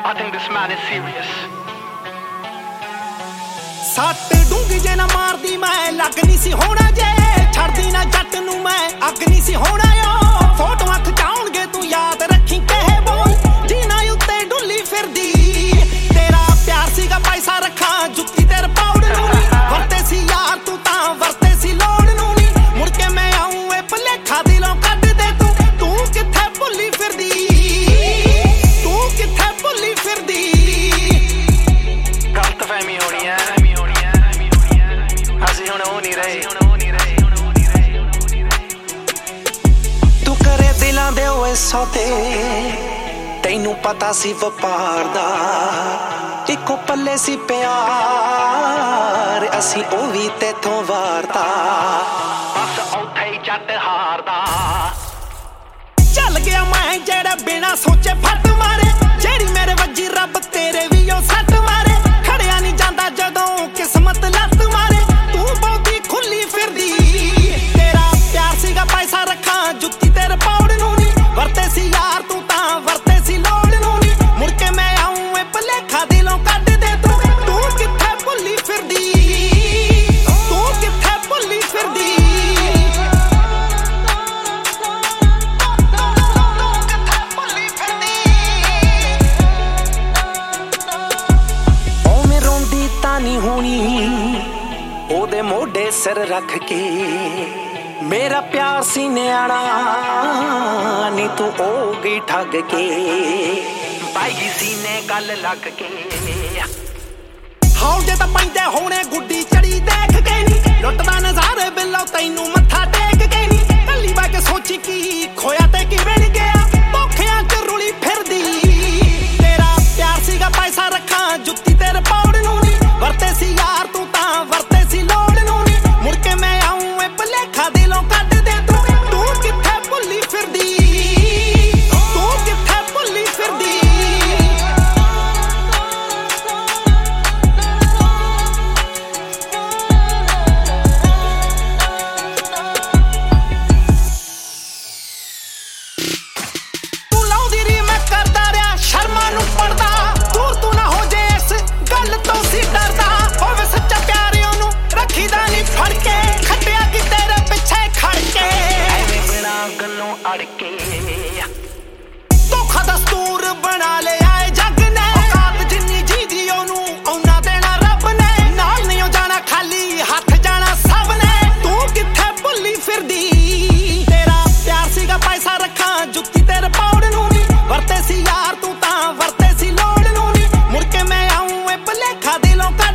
I think this man is serious. ਸੱਟ ਡੂੰਗੀ ਜੇ ਨਾ ਮਾਰਦੀ ਮੈਂ ਲੱਗ ਨਹੀਂ ਸੀ ਹੋਣਾ ਜੇ ਛੱਡਦੀ ਨਾ ਜੱਟ ਨੂੰ ਮੈਂ ਅੱਗ ਨਹੀਂ ਸੀ ਹੋਣਾ ਓ ਫੋਟੋਆਂ ਖਿਚਾਉਣਗੇ ਤੂੰ ਯਾਦ ਰੱਖੀ ਕਹੇ ਬੋਲ ਜੀਨਾ ਉੱਤੇ ਡੁੱਲੀ ਫਿਰਦੀ ਤੇਰਾ ਪਿਆਰ ਸੀਗਾ ਪੈਸਾ ਰੱਖਾਂ ਜੁੱਤੀ ਤੇਰੇ ਪਾਉੜ ਨੂੰ ਨੀ ਵਰਤੇ ਸੀ ਯਾਰ ਤੂੰ ਤਾਂ ਵਰਤੇ ਸੀ ਲੋੜ ਨੂੰ ਨੀ ਮੁੜ ਕੇ ਮੈਂ ਆਉਂ ਇਹ ਭੁਲੇਖਾ ਦਿਲੋਂ ਕੱਢ ਦੇ ਤੂੰ ਕਿੱਥੇ ਭੁੱਲੀ ਫਿਰਦੀ ਤੂੰ ਕਿੱਥੇ ਭੁੱਲੀ ਫਿਰਦੀ ਗਲਤਫਹਿਮੀ ਹੋਣੀ ਹੈ ਅਸੀਂ ਹੁਣ ਹੋ ਨਹੀਂ ਰਹੇ ਤੂੰ ਕਰੇ ਦਿਲਾਂ ਦੇ ਓਏ ਸੌਦੇ ਤੈਨੂੰ ਪਤਾ ਸੀ ਵਪਾਰ ਦਾ ਇੱਕੋ ਪੱਲੇ ਸੀ ਪਿਆਰ ਅਸੀਂ ਉਹ ਵੀ ਤੇਥੋਂ ਵਾਰਤਾ ਬਸ ਉੱਥੇ ਹੀ ਜੱਟ ਹਾਰਦਾ ਚੱਲ ਗਿਆ ਮੈਂ ਜਿਹੜਾ ਬਿਨਾ ਸੋਚੇ ਫੱਟ ਮਾਰੇ ਜਿਹੜੀ ਮੇਰੇ ਵੱਜੀ ਰੱਬ ਤੇਰੇ ਵੀ ਉਹ ਸੱਟ ਮਾਰੇ ਖੜਿਆ ਨਹੀਂ ਜਾਂਦਾ ਜਦੋਂ ਕਿਸਮਤ ਲੱਤ ਮਾਰੇ ਤੂੰ ਬਹੁਤੀ ਖੁੱਲੀ ਫਿਰਦੀ ਤੇਰਾ ਪਿਆਰ ਸੀਗਾ ਪੈਸਾ ਰੱਖਾਂ ਜੁੱਤੀ ਤੇਰੇ ਪਾਉੜ ਨੂੰ ਨੀ ਵਰਤੇ ਸੀ ਯਾਰ ਤੂੰ ਤਾਂ ਵਰਤੇ ਸੀ ਲੋੜ ਨੂੰ ਨੀ ਮੁੜ ਕੇ ਮੈਂ ਆਉਂ ਇਹ ਭੁਲੇਖਾ ਦਿਲੋਂ ਕੱਢ ਦੇ ਤੂੰ ਕਿੱਥੇ ਭੁੱਲੀ ਫਿਰਦੀ ਤੂੰ ਕਿੱਥੇ ਭੁੱਲੀ ਫਿਰਦੀ ਨਹੀਂ ਹੋਣੀ ਉਹਦੇ ਮੋਢੇ ਸਿਰ ਰੱਖ ਕੇ ਮੇਰਾ ਪਿਆਰ ਸੀ ਨਿਆਣਾ ਨੀ ਤੂੰ ਹੋ ਗਈ ਠੱਗ ਕੇ ਪਾਈ ਸੀਨੇ ਗੱਲ ਲੱਗ ਕੇ ਹੌਜੇ ਤਾਂ ਪੈਂਦੇ ਹੋਣੇ ਗੁੱਡੀ ਚੜੀ ਦੇਖ ਕੇ ਨੀ ਲੁੱਟਦਾ ਨਜ਼ਾਰੇ ਬਿੱਲੋ ਤੈਨੂੰ ਮੱਥਾ ਟੇਕ ਕੇ ਨੀ ਕੱਲੀ ਬੈ ਕੇ ਸੋਚੀ ਕੀ ਖੋਇਆ ਤੇ ਕਿਵੇਂ ਨੀ ਗਿਆ ਧੋਖਿਆਂ ਚ ਰੁਲੀ ਫਿਰਦੀ ਤੇਰਾ ਪਿਆਰ ਸੀਗਾ ਪੈਸਾ ਰੱਖਾਂ ਜੁੱਤੀ ਤੇਰੇ ਪਾਉੜ ਨੂੰ ਨੀ ਵਰਤੇ ਸੀ ਯਾਰ ਤੂੰ ਤਾਂ ਵਰਤੇ ਸੀ ਲੋੜ ਨੂੰ ਨੀ ਮੁੜ ਕੇ ਮੈਂ ਆਉਂ ਇਹ ਭੁਲੇਖਾ ਦਿਲੋਂ ਕੱਢ ਦੇ ਤੂੰ ਕਿੱਥੇ ਭੁੱਲੀ ਫਿਰਦੀ ਤੂੰ ਕਿੱਥੇ ਭੁੱਲੀ ਫਿਰਦੀ ਤੂੰ ਲਾਉਂਦੀ ਰੀ ਮੈਂ ਕਰਦਾ ਰਿਹਾ ਸ਼ਰਮਾਂ ਨੂੰ ਪੜਦਾ ਦੂਰ ਤੂੰ ਨਾ ਹੋ ਜੇ ਇਸ ਗੱਲ ਤੋਂ ਸੀ ਡਰਦਾ ਹੋਵੇ ਸੱਚਾ ਪਿਆਰ ਉਹਨੂੰ ਰੱਖੀਦਾ ਨਹੀਂ ਫੜ ਕੇ ਖੱਟਿਆ ਕਿ ਤੇਰੇ ਪਿੱਛੇ ਖੜ ਕੇ ਐਵੇਂ ਬਿਨਾ ਗੱਲੋਂ ਅੜ ਕੇ ਧੋਖਾ ਦਸਤੂਰ ਬਣਾ ਲਿਆ ਏ ਜੱਗ ਨੇ ਔਕਾਤ ਜਿੰਨੀ ਜੀਦੀ ਉਹਨੂੰ ਉਹਨਾਂ ਦੇਣਾ ਰੱਬ ਨੇ ਨਾਲ ਨਹੀਂ ਜਾਣਾ ਖਾਲੀ ਹੱਥ ਜਾਣਾ ਸਭ ਨੇ ਤੂੰ ਕਿੱਥੇ ਭੁੱਲੀ ਫਿਰਦੀ ਤੇਰਾ ਪਿਆਰ ਸੀਗਾ ਪੈਸਾ ਰੱਖਾਂ ਜੁੱਤੀ ਤੇਰੇ ਪਾਉੜ ਨੂੰ ਨੀ ਵਰਤੇ ਸੀ ਯਾਰ ਤੂੰ ਤਾਂ ਵਰਤੇ ਸੀ ਲੋੜ ਨੂੰ ਨੀ ਮੁੜ ਕੇ ਮੈਂ ਆਉਂ ਇਹ ਭੁਲੇਖਾ ਦਿਲੋਂ